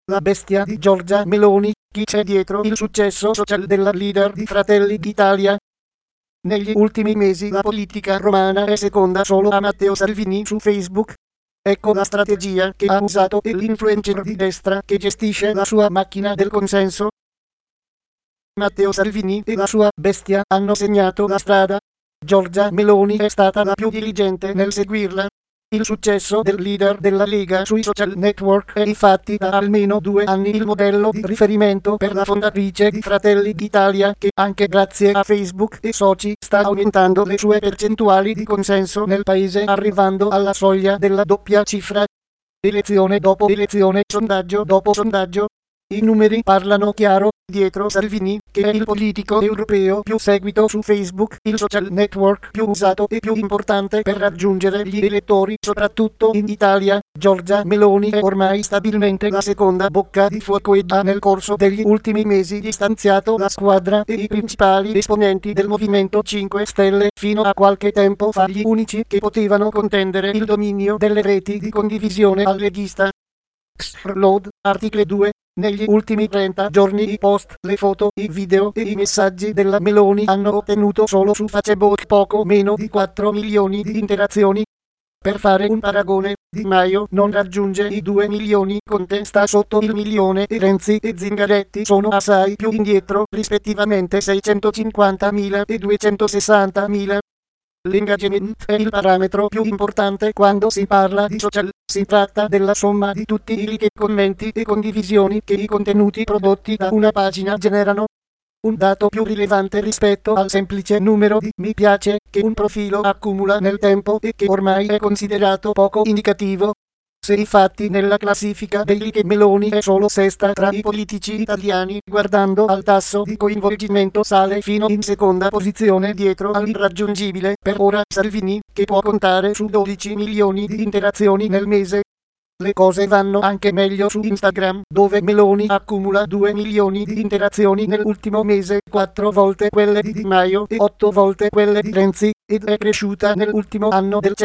la bestia di Giorgia Meloni, chi c'è dietro il successo social della leader di Fratelli d'Italia. Negli ultimi mesi la politica romana è seconda solo a Matteo Salvini su Facebook. Ecco la strategia che ha usato l'influencer di destra che gestisce la sua macchina del consenso. Matteo Salvini e la sua bestia hanno segnato la strada. Giorgia Meloni è stata la più diligente nel seguirla. Il successo del leader della Lega sui social network è infatti da almeno 2 anni il modello di riferimento per la fondatrice di Fratelli d'Italia che, anche grazie a Facebook e soci, sta aumentando le sue percentuali di consenso nel paese arrivando alla soglia della doppia cifra. Elezione dopo elezione, sondaggio dopo sondaggio. I numeri parlano chiaro. Dietro Salvini, che è il politico europeo più seguito su Facebook, il social network più usato e più importante per raggiungere gli elettori soprattutto in Italia, Giorgia Meloni è ormai stabilmente la seconda bocca di fuoco e ha nel corso degli ultimi mesi distanziato la squadra e i principali esponenti del Movimento 5 Stelle, fino a qualche tempo fa gli unici che potevano contendere il dominio delle reti di condivisione al leghista. Load, articolo 2. Negli ultimi 30 giorni i post, le foto, i video e i messaggi della Meloni hanno ottenuto solo su Facebook poco meno di 4 milioni di interazioni. Per fare un paragone, Di Maio non raggiunge i 2 milioni, Conte sta sotto il milione e Renzi e Zingaretti sono assai più indietro, rispettivamente 650.000 e 260.000. L'engagement è il parametro più importante quando si parla di social. Si tratta della somma di tutti i like, commenti e condivisioni che i contenuti prodotti da una pagina generano. Un dato più rilevante rispetto al semplice numero di mi piace che un profilo accumula nel tempo e che ormai è considerato poco indicativo. Se infatti nella classifica dei like Meloni è solo sesta tra i politici italiani, guardando al tasso di coinvolgimento sale fino in seconda posizione dietro all'irraggiungibile per ora Salvini, che può contare su 12 milioni di interazioni nel mese. Le cose vanno anche meglio su Instagram, dove Meloni accumula 2 milioni di interazioni nell'ultimo mese, 4 volte quelle di Di Maio e 8 volte quelle di Renzi, ed è cresciuta nell'ultimo anno del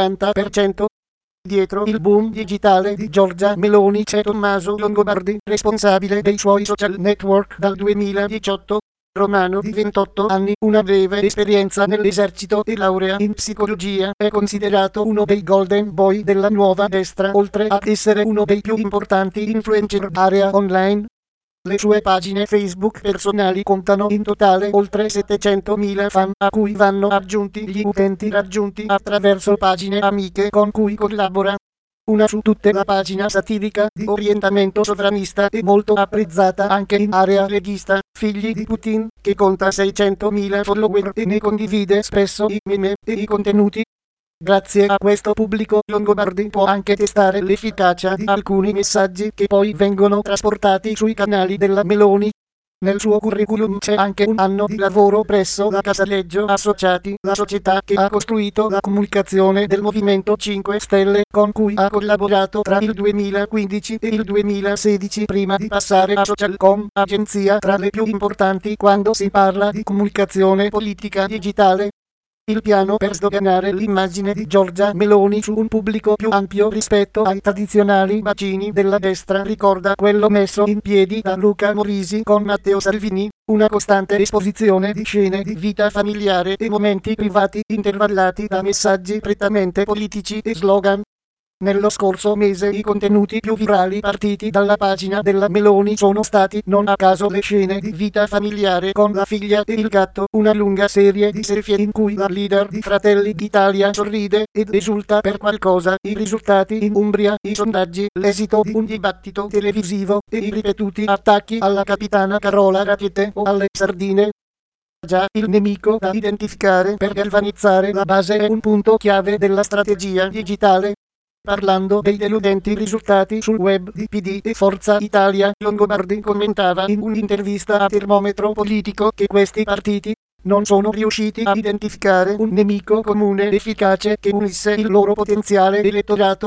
140%. Dietro il boom digitale di Giorgia Meloni c'è Tommaso Longobardi, responsabile dei suoi social network dal 2018. Romano di 28 anni, una breve esperienza nell'esercito e laurea in psicologia, è considerato uno dei golden boy della nuova destra, oltre ad essere uno dei più importanti influencer area online. Le sue pagine Facebook personali contano in totale oltre 700.000 fan, a cui vanno aggiunti gli utenti raggiunti attraverso pagine amiche con cui collabora. Una su tutte, la pagina satirica di orientamento sovranista e molto apprezzata anche in area leghista, Figli di Putin, che conta 600.000 follower e ne condivide spesso i meme e i contenuti. Grazie a questo pubblico Longobardi può anche testare l'efficacia di alcuni messaggi che poi vengono trasportati sui canali della Meloni. Nel suo curriculum c'è anche un anno di lavoro presso la Casaleggio Associati, la società che ha costruito la comunicazione del Movimento 5 Stelle, con cui ha collaborato tra il 2015 e il 2016 prima di passare a Socialcom, agenzia tra le più importanti quando si parla di comunicazione politica digitale. Il piano per sdoganare l'immagine di Giorgia Meloni su un pubblico più ampio rispetto ai tradizionali bacini della destra ricorda quello messo in piedi da Luca Morisi con Matteo Salvini, una costante esposizione di scene di vita familiare e momenti privati intervallati da messaggi prettamente politici e slogan. Nello scorso mese i contenuti più virali partiti dalla pagina della Meloni sono stati non a caso le scene di vita familiare con la figlia e il gatto, una lunga serie di selfie in cui la leader di Fratelli d'Italia sorride ed esulta per qualcosa, i risultati in Umbria, i sondaggi, l'esito di un dibattito televisivo e i ripetuti attacchi alla capitana Carola Rackete o alle sardine. Già, il nemico da identificare per galvanizzare la base è un punto chiave della strategia digitale. Parlando dei deludenti risultati sul web di PD e Forza Italia, Longobardi commentava in un'intervista a Termometro Politico che questi partiti non sono riusciti a identificare un nemico comune efficace che unisse il loro potenziale elettorato.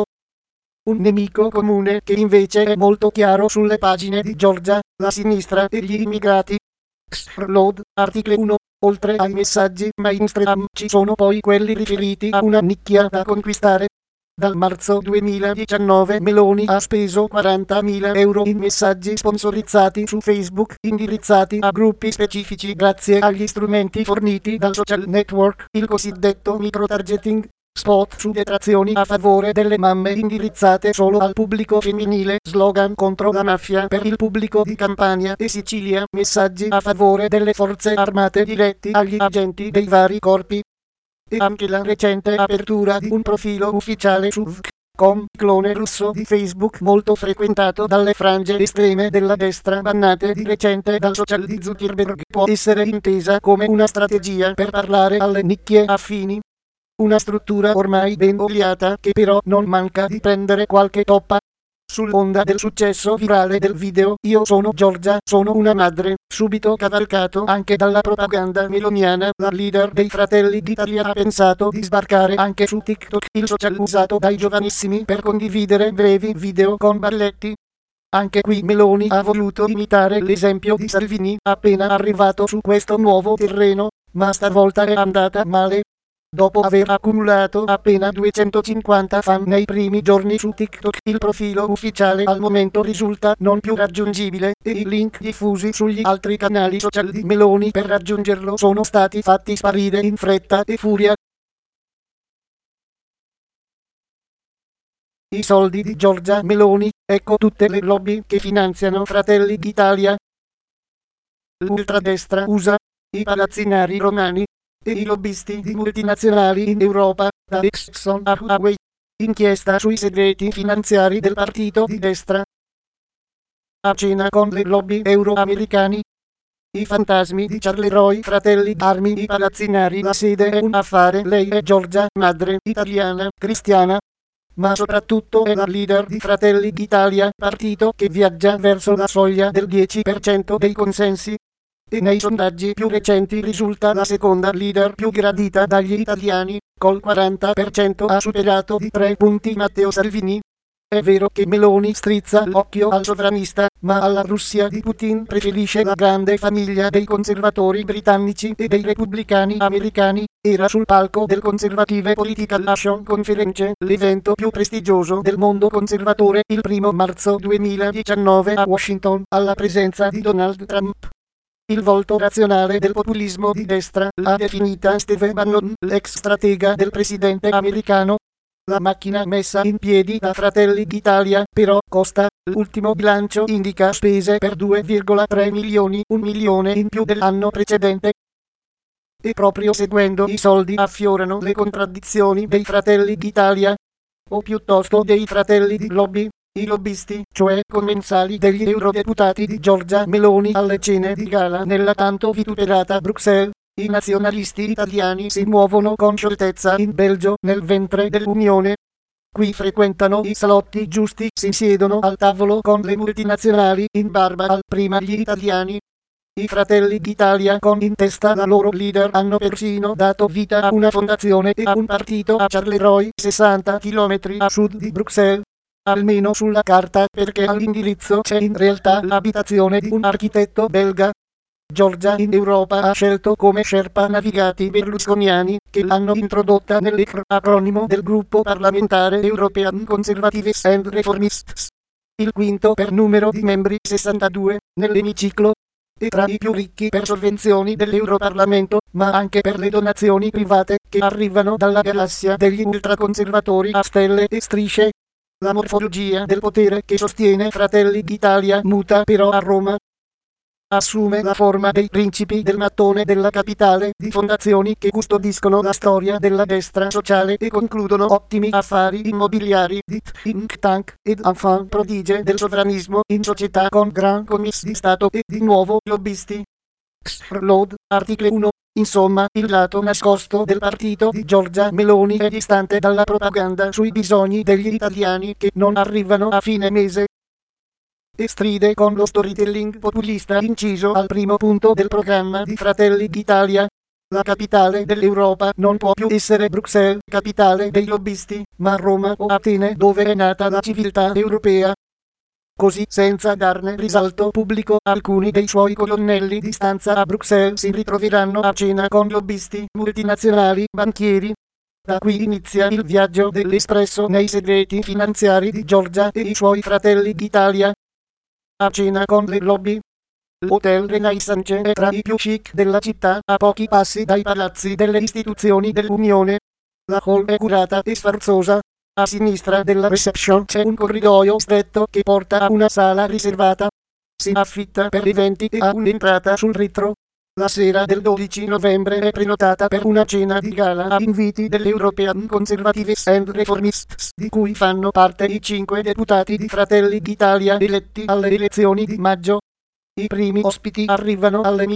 Un nemico comune che invece è molto chiaro sulle pagine di Giorgia, la sinistra e gli immigrati. Load, articolo 1. Oltre ai messaggi mainstream ci sono poi quelli riferiti a una nicchia da conquistare. Dal marzo 2019 Meloni ha speso 40.000 euro in messaggi sponsorizzati su Facebook indirizzati a gruppi specifici grazie agli strumenti forniti dal social network, il cosiddetto microtargeting. Spot su detrazioni a favore delle mamme indirizzate solo al pubblico femminile, slogan contro la mafia per il pubblico di Campania e Sicilia, messaggi a favore delle forze armate diretti agli agenti dei vari corpi. E anche la recente apertura di un profilo ufficiale su V.com, clone russo di Facebook molto frequentato dalle frange estreme della destra bannate di recente dal social di Zuckerberg, può essere intesa come una strategia per parlare alle nicchie affini. Una struttura ormai ben oliata che però non manca di prendere qualche toppa. Sull'onda del successo virale del video "Io sono Giorgia, sono una madre", subito cavalcato anche dalla propaganda meloniana, la leader dei Fratelli d'Italia ha pensato di sbarcare anche su TikTok, il social usato dai giovanissimi per condividere brevi video con balletti. Anche qui Meloni ha voluto imitare l'esempio di Salvini, appena arrivato su questo nuovo terreno, ma stavolta è andata male. Dopo aver accumulato appena 250 fan nei primi giorni su TikTok, il profilo ufficiale al momento risulta non più raggiungibile e i link diffusi sugli altri canali social di Meloni per raggiungerlo sono stati fatti sparire in fretta e furia. I soldi di Giorgia Meloni, ecco tutte le lobby che finanziano Fratelli d'Italia. L'ultradestra USA, i palazzinari romani e i lobbisti di multinazionali in Europa, da Exxon a Huawei. Inchiesta sui segreti finanziari del partito di destra. A cena con le lobby euro-americani. I fantasmi di Charleroi, Fratelli d'Armi, i palazzinari, la sede è un affare, lei è Giorgia, madre, italiana, cristiana. Ma soprattutto è la leader di Fratelli d'Italia, partito che viaggia verso la soglia del 10% dei consensi. E nei sondaggi più recenti risulta la seconda leader più gradita dagli italiani, col 40% ha superato di 3 punti Matteo Salvini. È vero che Meloni strizza l'occhio al sovranista, ma alla Russia di Putin preferisce la grande famiglia dei conservatori britannici e dei repubblicani americani. Era sul palco del Conservative Political Action Conference, l'evento più prestigioso del mondo conservatore, il 1 marzo 2019 a Washington, alla presenza di Donald Trump. Il volto razionale del populismo di destra, l'ha definita Steve Bannon, l'ex stratega del presidente americano. La macchina messa in piedi da Fratelli d'Italia, però, costa. L'ultimo bilancio indica spese per 2,3 milioni, 1 milione in più dell'anno precedente. E proprio seguendo i soldi affiorano le contraddizioni dei Fratelli d'Italia, o piuttosto dei fratelli di lobby. I lobbisti, cioè commensali degli eurodeputati di Giorgia Meloni alle cene di gala nella tanto vituperata Bruxelles. I nazionalisti italiani si muovono con scioltezza in Belgio, nel ventre dell'Unione. Qui frequentano i salotti giusti, si siedono al tavolo con le multinazionali, in barba al prima gli italiani. I Fratelli d'Italia, con in testa la loro leader, hanno persino dato vita a una fondazione e a un partito a Charleroi, 60 km a sud di Bruxelles. Almeno sulla carta, perché all'indirizzo c'è in realtà l'abitazione di un architetto belga. Giorgia in Europa ha scelto come sherpa navigati berlusconiani, che l'hanno introdotta nell'ECR, acronimo del gruppo parlamentare European Conservatives and Reformists. Il quinto per numero di membri, 62, nell'emiciclo. E tra i più ricchi per sovvenzioni dell'Europarlamento, ma anche per le donazioni private, che arrivano dalla galassia degli ultraconservatori a stelle e strisce. La morfologia del potere che sostiene Fratelli d'Italia muta però a Roma. Assume la forma dei principi del mattone della capitale, di fondazioni che custodiscono la storia della destra sociale e concludono ottimi affari immobiliari, di think tank ed enfant prodige del sovranismo in società con grand commis di Stato e di nuovo lobbisti. Load, articolo 1. Insomma, il lato nascosto del partito di Giorgia Meloni è distante dalla propaganda sui bisogni degli italiani che non arrivano a fine mese. E stride con lo storytelling populista inciso al primo punto del programma di Fratelli d'Italia. La capitale dell'Europa non può più essere Bruxelles, capitale dei lobbisti, ma Roma o Atene, dove è nata la civiltà europea. Così, senza darne risalto pubblico, alcuni dei suoi colonnelli di stanza a Bruxelles si ritroveranno a cena con lobbisti, multinazionali, banchieri. Da qui inizia il viaggio dell'Espresso nei segreti finanziari di Giorgia e i suoi fratelli d'Italia. A cena con le lobby. L'Hotel Renaissance è tra i più chic della città, a pochi passi dai palazzi delle istituzioni dell'Unione. La hall è curata e sfarzosa. A sinistra della reception c'è un corridoio stretto che porta a una sala riservata. Si affitta per eventi e ha un'entrata sul retro. La sera del 12 novembre è prenotata per una cena di gala a inviti dell'European Conservatives and Reformists, di cui fanno parte i 5 deputati di Fratelli d'Italia eletti alle elezioni di maggio. I primi ospiti arrivano alle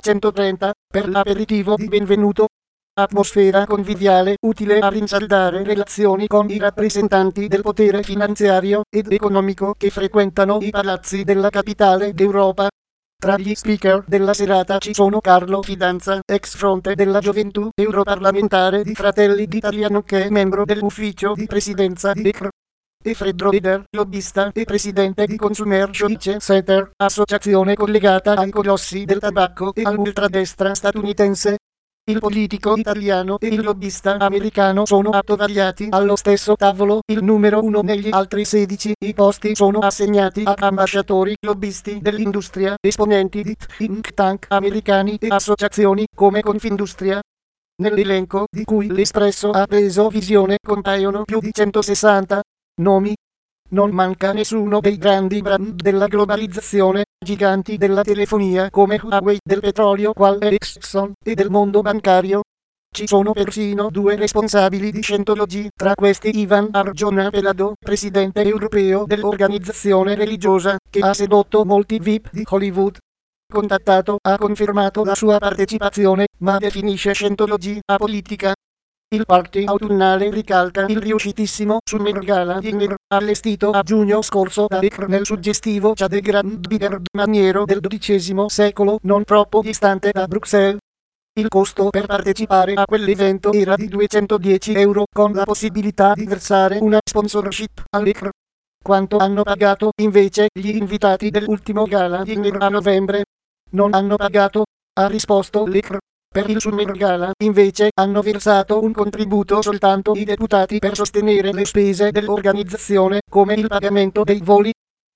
1930 per l'aperitivo di benvenuto. Atmosfera conviviale utile a rinsaldare relazioni con i rappresentanti del potere finanziario ed economico che frequentano i palazzi della capitale d'Europa. Tra gli speaker della serata ci sono Carlo Fidanza, ex fronte della gioventù europarlamentare di Fratelli d'Italia nonché membro dell'ufficio di presidenza di ECR, e Fred Roeder, lobbista e presidente di Consumer Choice Center, associazione collegata ai colossi del tabacco e all'ultradestra statunitense. Il politico italiano e il lobbista americano sono attovariati allo stesso tavolo, il numero 1 negli altri 16, i posti sono assegnati a ambasciatori, lobbisti dell'industria, esponenti di think tank americani e associazioni come Confindustria. Nell'elenco di cui l'Espresso ha preso visione compaiono più di 160 nomi. Non manca nessuno dei grandi brand della globalizzazione, giganti della telefonia come Huawei, del petrolio qual Exxon e del mondo bancario. Ci sono persino 2 responsabili di Scientology, tra questi Ivan Arjona Pelado, presidente europeo dell'organizzazione religiosa, che ha sedotto molti VIP di Hollywood. Contattato, ha confermato la sua partecipazione, ma definisce Scientology apolitica. Il party autunnale ricalca il riuscitissimo Summer Gala Dinner, allestito a giugno scorso da ECR nel suggestivo Chade Grand Bigard maniero del XII secolo, non troppo distante da Bruxelles. Il costo per partecipare a quell'evento era di 210 euro, con la possibilità di versare una sponsorship all'ECR. Quanto hanno pagato, invece, gli invitati dell'ultimo Gala Dinner a novembre? Non hanno pagato, ha risposto l'ECR. Per il Summer Gala, invece, hanno versato un contributo soltanto i deputati per sostenere le spese dell'organizzazione, come il pagamento dei voli.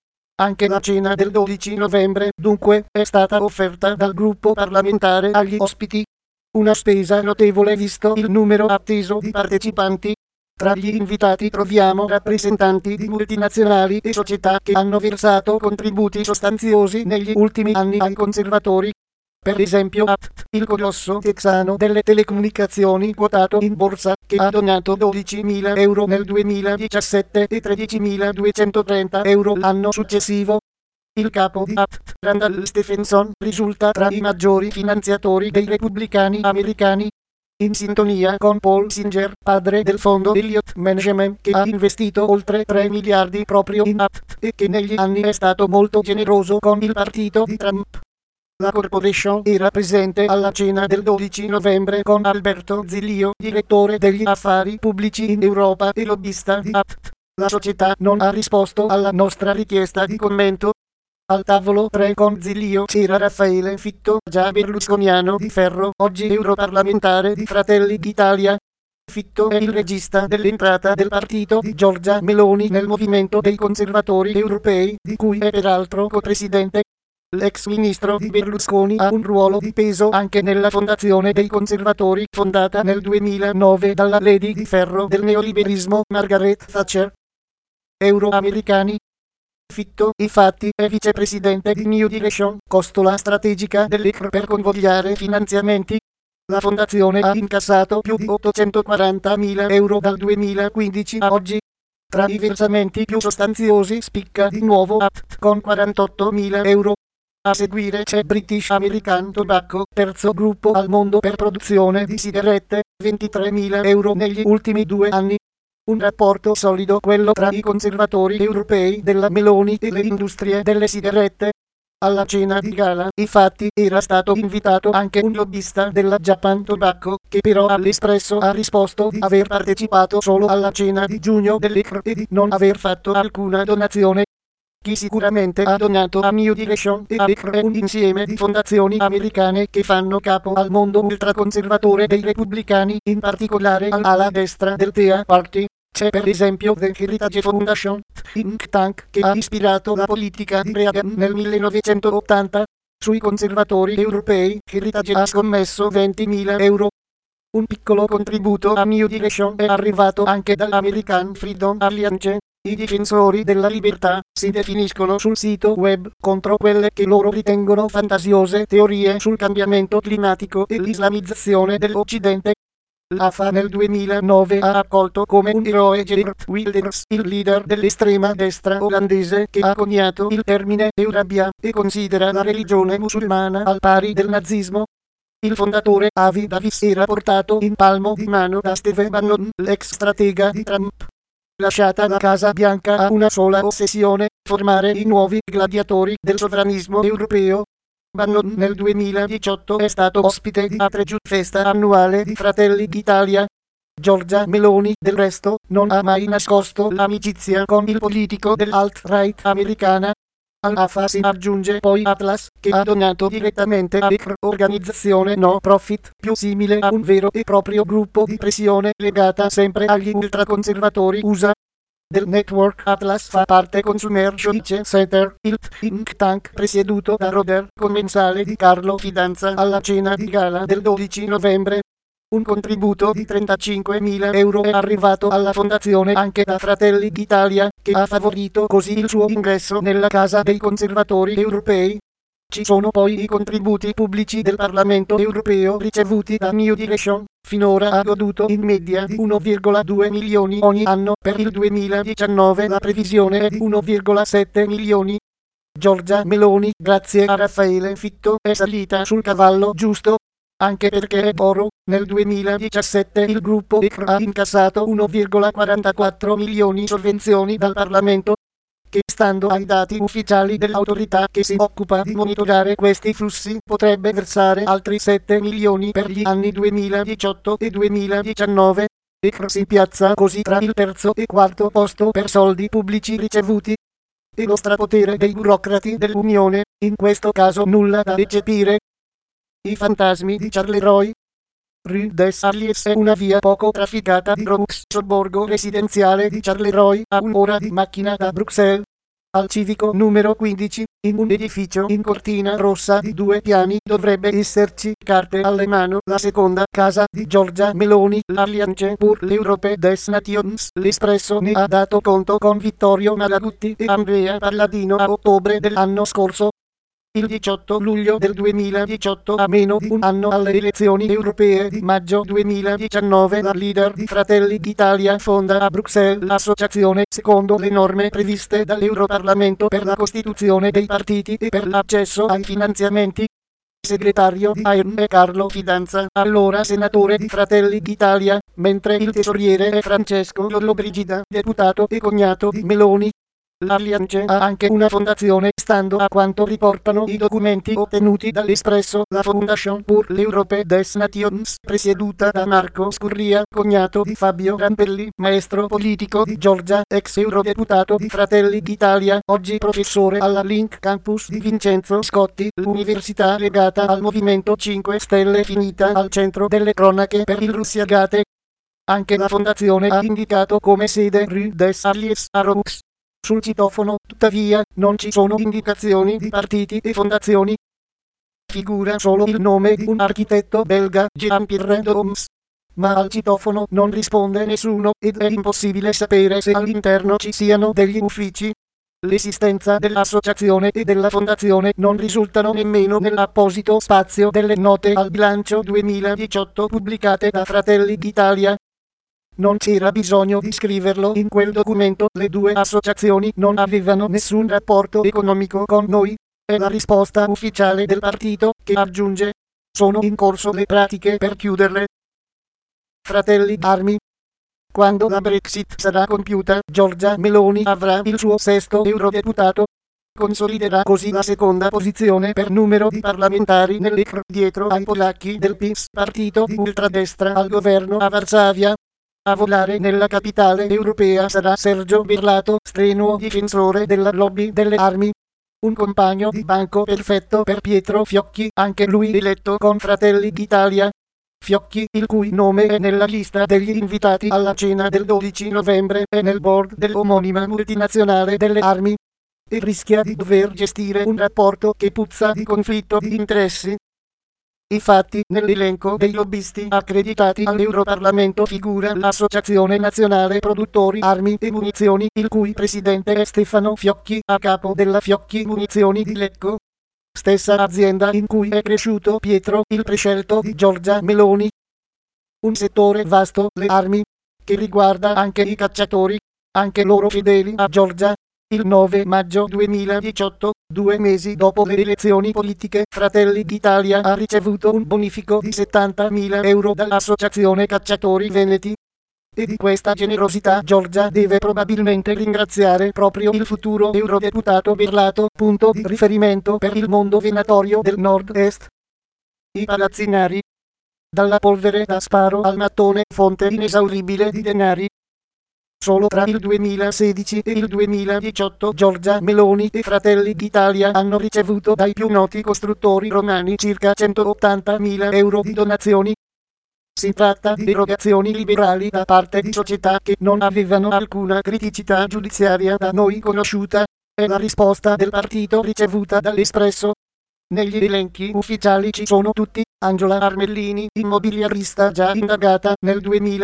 Anche la cena del 12 novembre, dunque, è stata offerta dal gruppo parlamentare agli ospiti. Una spesa notevole visto il numero atteso di partecipanti. Tra gli invitati troviamo rappresentanti di multinazionali e società che hanno versato contributi sostanziosi negli ultimi anni ai conservatori. Per esempio AT, il colosso texano delle telecomunicazioni quotato in borsa, che ha donato 12.000 euro nel 2017 e 13.230 euro l'anno successivo. Il capo di AT, Randall Stephenson, risulta tra i maggiori finanziatori dei repubblicani americani. In sintonia con Paul Singer, padre del fondo Elliott Management, che ha investito oltre 3 miliardi proprio in AT e che negli anni è stato molto generoso con il partito di Trump. La corporation era presente alla cena del 12 novembre con Alberto Zillio, direttore degli affari pubblici in Europa e lobbista di APT. La società non ha risposto alla nostra richiesta di commento. Al tavolo 3 con Zillio c'era Raffaele Fitto, già berlusconiano di ferro, oggi europarlamentare di Fratelli d'Italia. Fitto è il regista dell'entrata del partito di Giorgia Meloni nel movimento dei conservatori europei, di cui è peraltro copresidente. L'ex ministro di Berlusconi ha un ruolo di peso anche nella fondazione dei conservatori, fondata nel 2009 dalla Lady di ferro del neoliberismo Margaret Thatcher. Euro-americani. Fitto, infatti, è vicepresidente di New Direction, costola strategica dell'ECR per convogliare finanziamenti. La fondazione ha incassato più di 840.000 euro dal 2015 a oggi. Tra i versamenti più sostanziosi spicca di nuovo APT con 48.000 euro. A seguire c'è British American Tobacco, terzo gruppo al mondo per produzione di sigarette, 23.000 euro negli ultimi 2 anni. Un rapporto solido quello tra i conservatori europei della Meloni e le industrie delle sigarette. Alla cena di gala, infatti, era stato invitato anche un lobbista della Japan Tobacco, che però all'Espresso ha risposto di aver partecipato solo alla cena di giugno dell'ECR e di non aver fatto alcuna donazione. Chi sicuramente ha donato a New Direction e a ECR è un insieme di fondazioni americane che fanno capo al mondo ultraconservatore dei repubblicani, in particolare all'ala destra del Tea Party. C'è per esempio The Heritage Foundation, think tank che ha ispirato la politica di Reagan nel 1980. Sui conservatori europei, Heritage ha scommesso 20.000 euro. Un piccolo contributo a New Direction è arrivato anche dall'American Freedom Alliance. I difensori della libertà si definiscono sul sito web contro quelle che loro ritengono fantasiose teorie sul cambiamento climatico e l'islamizzazione dell'Occidente. L'AFA nel 2009 ha accolto come un eroe Geert Wilders, il leader dell'estrema destra olandese che ha coniato il termine Eurabia e considera la religione musulmana al pari del nazismo. Il fondatore Avi Davis era portato in palmo di mano da Steve Bannon, l'ex stratega di Trump. Lasciata la Casa Bianca ha una sola ossessione: formare i nuovi gladiatori del sovranismo europeo. Bannon nel 2018 è stato ospite di Atregiu, festa annuale di Fratelli d'Italia. Giorgia Meloni, del resto, non ha mai nascosto l'amicizia con il politico dell'alt-right americana. All'AFA si aggiunge poi Atlas, che ha donato direttamente a ECR, organizzazione no profit, più simile a un vero e proprio gruppo di pressione legata sempre agli ultraconservatori USA. Del network Atlas fa parte Consumer Choice Center, il think tank presieduto da Roder, commensale di Carlo Fidanza alla cena di gala del 12 novembre. Un contributo di 35.000 euro è arrivato alla fondazione anche da Fratelli d'Italia, che ha favorito così il suo ingresso nella Casa dei Conservatori Europei. Ci sono poi i contributi pubblici del Parlamento Europeo ricevuti da New Direction. Finora ha goduto in media di 1,2 milioni ogni anno, per il 2019 la previsione è di 1,7 milioni. Giorgia Meloni, grazie a Raffaele Fitto, è salita sul cavallo giusto. Anche perché è oro, nel 2017 il gruppo ECR ha incassato 1,44 milioni sovvenzioni dal Parlamento, che stando ai dati ufficiali dell'autorità che si occupa di monitorare questi flussi potrebbe versare altri 7 milioni per gli anni 2018 e 2019. ECR si piazza così tra il terzo e quarto posto per soldi pubblici ricevuti. E lo strapotere dei burocrati dell'Unione, in questo caso nulla da eccepire. I fantasmi di Charleroi. Rue des Alliés è una via poco trafficata di Bronx, sobborgo residenziale di Charleroi, a un'ora di macchina da Bruxelles. Al civico numero 15, in un edificio in cortina rossa di 2 piani, dovrebbe esserci, carte alle mano, la seconda casa di Giorgia Meloni, l'Alliance pour l'Europe des Nations. L'Espresso ne ha dato conto con Vittorio Malagutti e Andrea Palladino a ottobre dell'anno scorso. Il 18 luglio del 2018, a meno di un anno alle elezioni europee di maggio 2019, la leader di Fratelli d'Italia fonda a Bruxelles l'associazione secondo le norme previste dall'Europarlamento per la costituzione dei partiti e per l'accesso ai finanziamenti. Segretario di AIRN è Carlo Fidanza, allora senatore di Fratelli d'Italia, mentre il tesoriere è Francesco Lollobrigida, deputato e cognato di Meloni. L'Alliance ha anche una fondazione, stando a quanto riportano i documenti ottenuti dall'Espresso, la Fondation pour l'Europe des Nations, presieduta da Marco Scurria, cognato di Fabio Rampelli, maestro politico di Giorgia, ex eurodeputato di Fratelli d'Italia, oggi professore alla Link Campus di Vincenzo Scotti, l'università legata al Movimento 5 Stelle finita al centro delle cronache per il Russiagate. Anche la fondazione ha indicato come sede Rue des Alliés a Roux. Sul citofono, tuttavia, non ci sono indicazioni di partiti e fondazioni. Figura solo il nome di un architetto belga, Jean-Pierre Doms. Ma al citofono non risponde nessuno, ed è impossibile sapere se all'interno ci siano degli uffici. L'esistenza dell'associazione e della fondazione non risultano nemmeno nell'apposito spazio delle note al bilancio 2018 pubblicate da Fratelli d'Italia. Non c'era bisogno di scriverlo in quel documento, le due associazioni non avevano nessun rapporto economico con noi. È la risposta ufficiale del partito, che aggiunge: sono in corso le pratiche per chiuderle. Fratelli d'Armi. Quando la Brexit sarà compiuta, Giorgia Meloni avrà il suo 6º eurodeputato. Consoliderà così la seconda posizione per numero di parlamentari nell'ECR, dietro ai polacchi del PiS, partito di ultradestra al governo a Varsavia. A volare nella capitale europea sarà Sergio Berlato, strenuo difensore della lobby delle armi. Un compagno di banco perfetto per Pietro Fiocchi, anche lui eletto con Fratelli d'Italia. Fiocchi, il cui nome è nella lista degli invitati alla cena del 12 novembre e nel board dell'omonima multinazionale delle armi, e rischia di dover gestire un rapporto che puzza di conflitto di interessi. Infatti, nell'elenco dei lobbisti accreditati all'Europarlamento figura l'Associazione Nazionale Produttori Armi e Munizioni, il cui presidente è Stefano Fiocchi, a capo della Fiocchi Munizioni di Lecco, stessa azienda in cui è cresciuto Pietro, il prescelto di Giorgia Meloni. Un settore vasto, le armi, che riguarda anche i cacciatori, anche loro fedeli a Giorgia. Il 9 maggio 2018, 2 mesi dopo le elezioni politiche, Fratelli d'Italia ha ricevuto un bonifico di 70.000 euro dall'Associazione Cacciatori Veneti. E di questa generosità Giorgia deve probabilmente ringraziare proprio il futuro eurodeputato Berlato, punto di riferimento per il mondo venatorio del nord-est. I palazzinari. Dalla polvere da sparo al mattone, fonte inesauribile di denari. Solo tra il 2016 e il 2018 Giorgia Meloni e Fratelli d'Italia hanno ricevuto dai più noti costruttori romani circa 180.000 euro di donazioni. Si tratta di erogazioni liberali da parte di società che non avevano alcuna criticità giudiziaria da noi conosciuta. È la risposta del partito ricevuta dall'Espresso. Negli elenchi ufficiali ci sono tutti. Angela Armellini, immobiliarista già indagata nel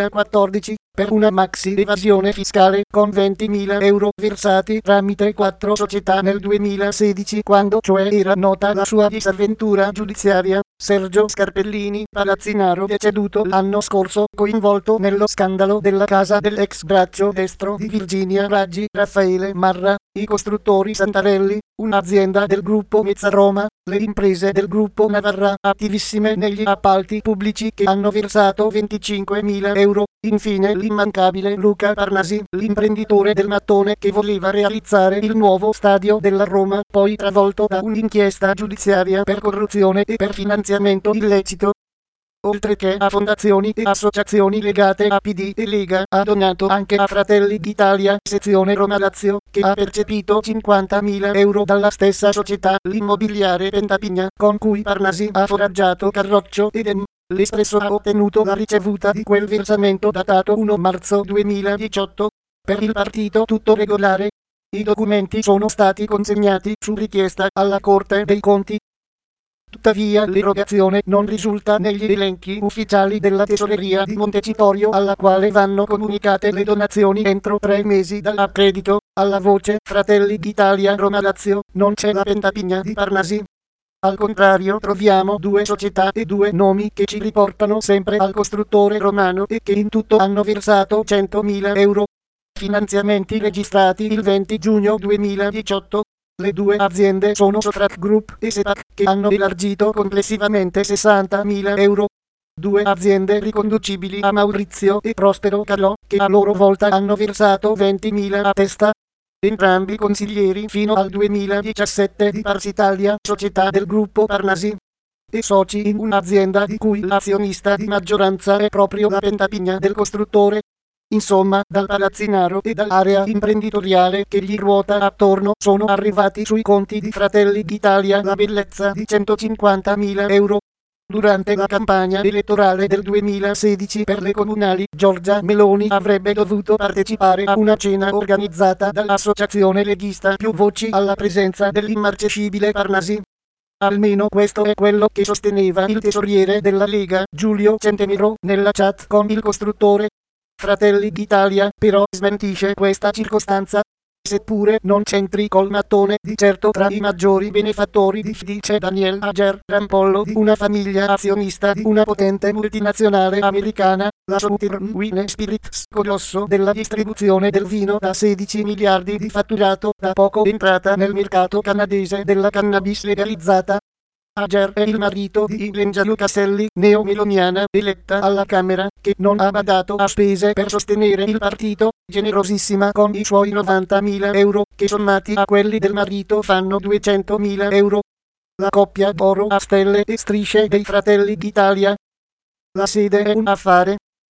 2014 per una maxi evasione fiscale con 20.000 euro versati tramite 4 società nel 2016, quando cioè era nota la sua disavventura giudiziaria. Sergio Scarpellini, palazzinaro deceduto l'anno scorso, coinvolto nello scandalo della casa dell'ex braccio destro di Virginia Raggi, Raffaele Marra. I costruttori Santarelli, un'azienda del gruppo Mezzaroma, le imprese del gruppo Navarra, attivissime negli appalti pubblici che hanno versato 25.000 euro. Infine l'immancabile Luca Parnasi, l'imprenditore del mattone che voleva realizzare il nuovo stadio della Roma, poi travolto da un'inchiesta giudiziaria per corruzione e per finanziamento illecito. Oltre che a fondazioni e associazioni legate a PD e Lega, ha donato anche a Fratelli d'Italia, sezione Roma Lazio, che ha percepito 50.000 euro dalla stessa società, l'immobiliare Pentapigna, con cui Parnasi ha foraggiato Carroccio ed L'Espresso ha ottenuto la ricevuta di quel versamento datato 1 marzo 2018. Per il partito tutto regolare. I documenti sono stati consegnati su richiesta alla Corte dei Conti. Tuttavia l'erogazione non risulta negli elenchi ufficiali della Tesoreria di Montecitorio, alla quale vanno comunicate le donazioni entro 3 mesi dall'accredito. Alla voce Fratelli d'Italia Roma Lazio non c'è la Pentapigna di Parnasi. Al contrario troviamo 2 società e 2 nomi che ci riportano sempre al costruttore romano e che in tutto hanno versato 100.000 euro. Finanziamenti registrati il 20 giugno 2018. Le 2 aziende sono Sofrac Group e Sepac, che hanno elargito complessivamente 60.000 euro. 2 aziende riconducibili a Maurizio e Prospero Calò, che a loro volta hanno versato 20.000 a testa. Entrambi consiglieri fino al 2017 di Pars Italia, società del gruppo Parnasi, e soci in un'azienda di cui l'azionista di maggioranza è proprio la Pentapigna del costruttore. Insomma, dal palazzinaro e dall'area imprenditoriale che gli ruota attorno sono arrivati sui conti di Fratelli d'Italia la bellezza di 150.000 euro. Durante la campagna elettorale del 2016 per le comunali, Giorgia Meloni avrebbe dovuto partecipare a una cena organizzata dall'associazione leghista Più Voci alla presenza dell'immarcescibile Parnasi. Almeno questo è quello che sosteneva il tesoriere della Lega, Giulio Centemiro, nella chat con il costruttore. Fratelli d'Italia, però, smentisce questa circostanza. Seppure non c'entri col mattone, di certo tra i maggiori benefattori di FDI c'è Daniel Ager, rampollo di una famiglia azionista di una potente multinazionale americana, la Southern Wine Spirits, colosso della distribuzione del vino da 16 miliardi di fatturato, da poco entrata nel mercato canadese della cannabis legalizzata. Ager è il marito di Lengia Castelli, neo-meloniana, eletta alla Camera, che non ha badato a spese per sostenere il partito, generosissima con i suoi 90.000 euro, che sommati a quelli del marito fanno 200.000 euro. La coppia d'oro a stelle e strisce dei Fratelli d'Italia. La sede è un affare.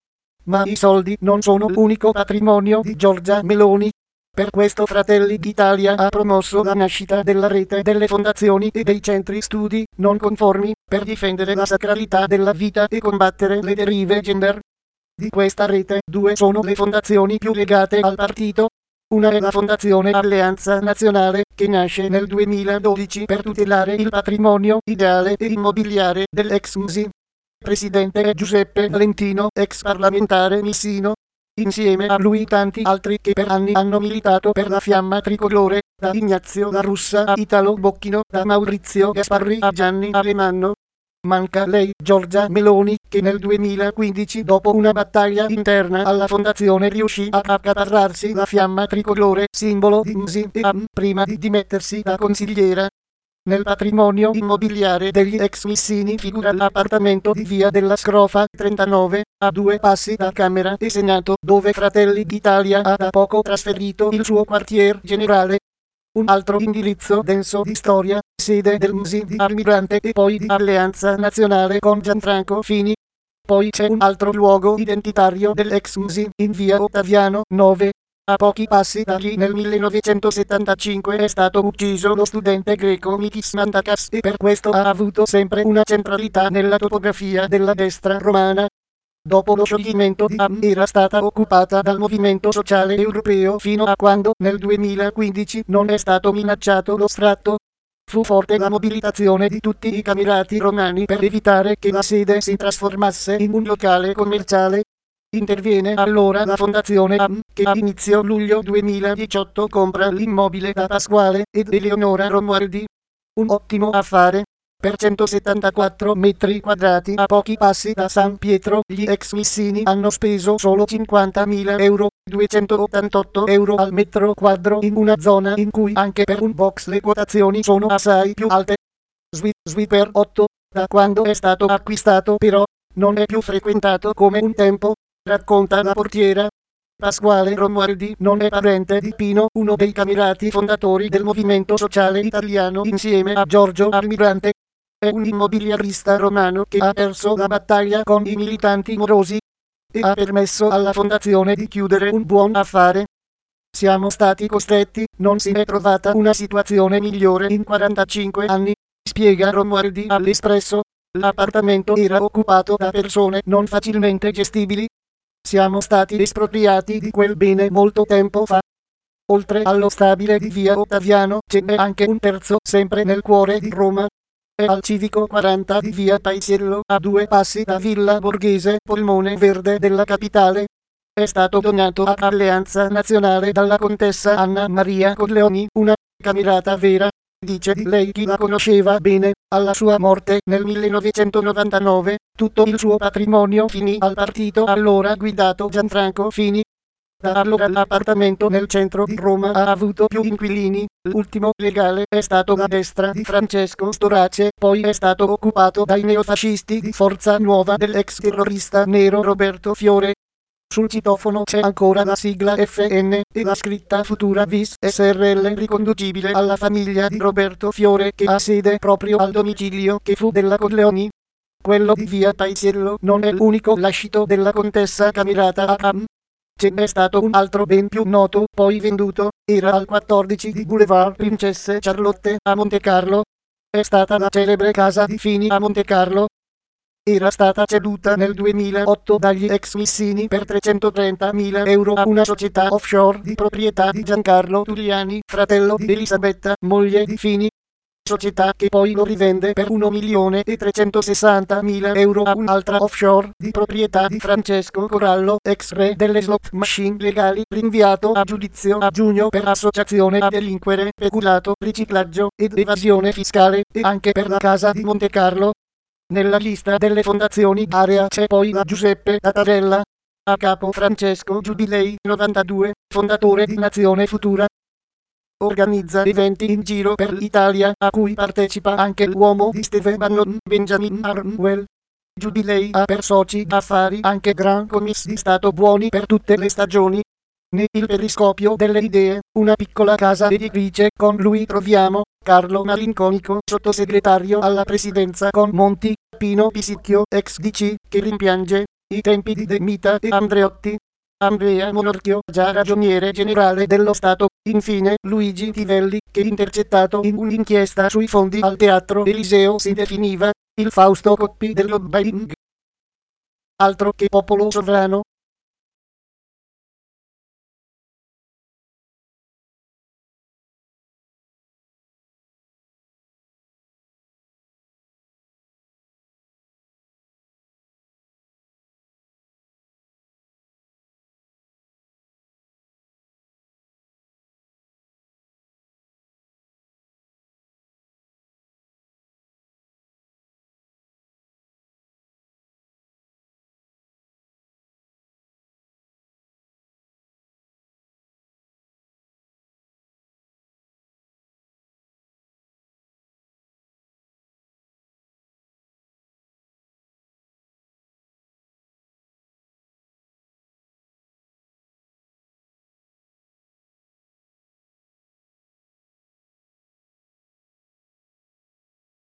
Ma i soldi non sono l'unico patrimonio di Giorgia Meloni. Per questo Fratelli d'Italia ha promosso la nascita della rete delle fondazioni e dei centri studi non conformi, per difendere la sacralità della vita e combattere le derive gender. Di questa rete, due sono le fondazioni più legate al partito. Una è la Fondazione Alleanza Nazionale, che nasce nel 2012 per tutelare il patrimonio ideale e immobiliare dell'ex MSI. Presidente è Giuseppe Valentino, ex parlamentare missino. Insieme a lui tanti altri che per anni hanno militato per la fiamma tricolore, da Ignazio La Russa a Italo Bocchino, da Maurizio Gasparri a Gianni Alemanno. Manca lei, Giorgia Meloni, che nel 2015, dopo una battaglia interna alla fondazione, riuscì ad accaparrarsi la fiamma tricolore, simbolo di MSI e AM, prima di dimettersi da consigliera. Nel patrimonio immobiliare degli ex missini figura l'appartamento di Via della Scrofa 39, a 2 passi da Camera e Senato, dove Fratelli d'Italia ha da poco trasferito il suo quartier generale. Un altro indirizzo denso di storia, sede del MSI di Almirante e poi di Alleanza Nazionale con Gianfranco Fini. Poi c'è un altro luogo identitario dell'ex MSI, in Via Ottaviano 9. A pochi passi da lì nel 1975 è stato ucciso lo studente greco Mikis Mantakas e per questo ha avuto sempre una centralità nella topografia della destra romana. Dopo lo scioglimento di AM era stata occupata dal Movimento Sociale Europeo fino a quando nel 2015 non è stato minacciato lo sfratto. Fu forte la mobilitazione di tutti i camerati romani per evitare che la sede si trasformasse in un locale commerciale. Interviene allora la Fondazione AM, che a inizio luglio 2018 compra l'immobile da Pasquale ed Eleonora Romualdi. Un ottimo affare. Per 174 metri quadrati a pochi passi da San Pietro, gli ex missini hanno speso solo 50.000 euro, 288 euro al metro quadro, in una zona in cui anche per un box le quotazioni sono assai più alte. Sweeper 8, da quando è stato acquistato però, non è più frequentato come un tempo, racconta la portiera. Pasquale Romualdi non è parente di Pino, uno dei camerati fondatori del Movimento Sociale Italiano insieme a Giorgio Almirante. È un immobiliarista romano che ha perso la battaglia con i militanti morosi e ha permesso alla fondazione di chiudere un buon affare. Siamo stati costretti, non si è trovata una situazione migliore in 45 anni, spiega Romualdi all'Espresso. L'appartamento era occupato da persone non facilmente gestibili. Siamo stati espropriati di quel bene molto tempo fa. Oltre allo stabile di Via Ottaviano ce n'è anche un terzo sempre nel cuore di Roma. È al civico 40 di Via Paisiello, a 2 passi da Villa Borghese, polmone verde della capitale. È stato donato ad Alleanza Nazionale dalla contessa Anna Maria Corleoni, una camerata vera. Dice di lei chi la conosceva bene. Alla sua morte nel 1999, tutto il suo patrimonio finì al partito allora guidato Gianfranco Fini. Da allora l'appartamento nel centro di Roma ha avuto più inquilini. L'ultimo legale è stato la destra di Francesco Storace, poi è stato occupato dai neofascisti di Forza Nuova dell'ex terrorista nero Roberto Fiore. Sul citofono c'è ancora la sigla FN e la scritta Futura Vis SRL riconducibile alla famiglia di Roberto Fiore che ha sede proprio al domicilio che fu della Corleoni. Quello di Via Paisiello non è l'unico lascito della contessa camerata a AM. Ce n'è stato un altro ben più noto, poi venduto, era al 14 di Boulevard Princesse Charlotte a Montecarlo. È stata la celebre casa di Fini a Montecarlo. Era stata ceduta nel 2008 dagli ex missini per 330.000 euro a una società offshore di proprietà di Giancarlo Tuliani, fratello di Elisabetta, moglie di Fini. Società che poi lo rivende per 1.360.000 euro a un'altra offshore di proprietà di Francesco Corallo, ex re delle slot machine legali, rinviato a giudizio a giugno per associazione a delinquere, peculato, riciclaggio ed evasione fiscale, e anche per la casa di Montecarlo. Nella lista delle fondazioni d'area c'è poi la Giuseppe Tattarella. A capo Francesco Giubilei, 92, fondatore di Nazione Futura. Organizza eventi in giro per l'Italia, a cui partecipa anche l'uomo di Steve Bannon, Benjamin Harnwell. Giubilei ha per soci d'affari anche Grand Commis di Stato buoni per tutte le stagioni. Nel periscopio delle idee, una piccola casa editrice, con lui troviamo Carlo Malinconico, sottosegretario alla presidenza con Monti, Pino Pisicchio, ex DC, che rimpiange i tempi di De Mita e Andreotti. Andrea Monorchio, già ragioniere generale dello Stato. Infine, Luigi Tivelli, che intercettato in un'inchiesta sui fondi al Teatro Eliseo si definiva il Fausto Coppi del lobbying. Altro che popolo sovrano.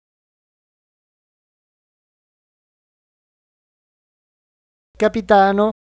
Capitano,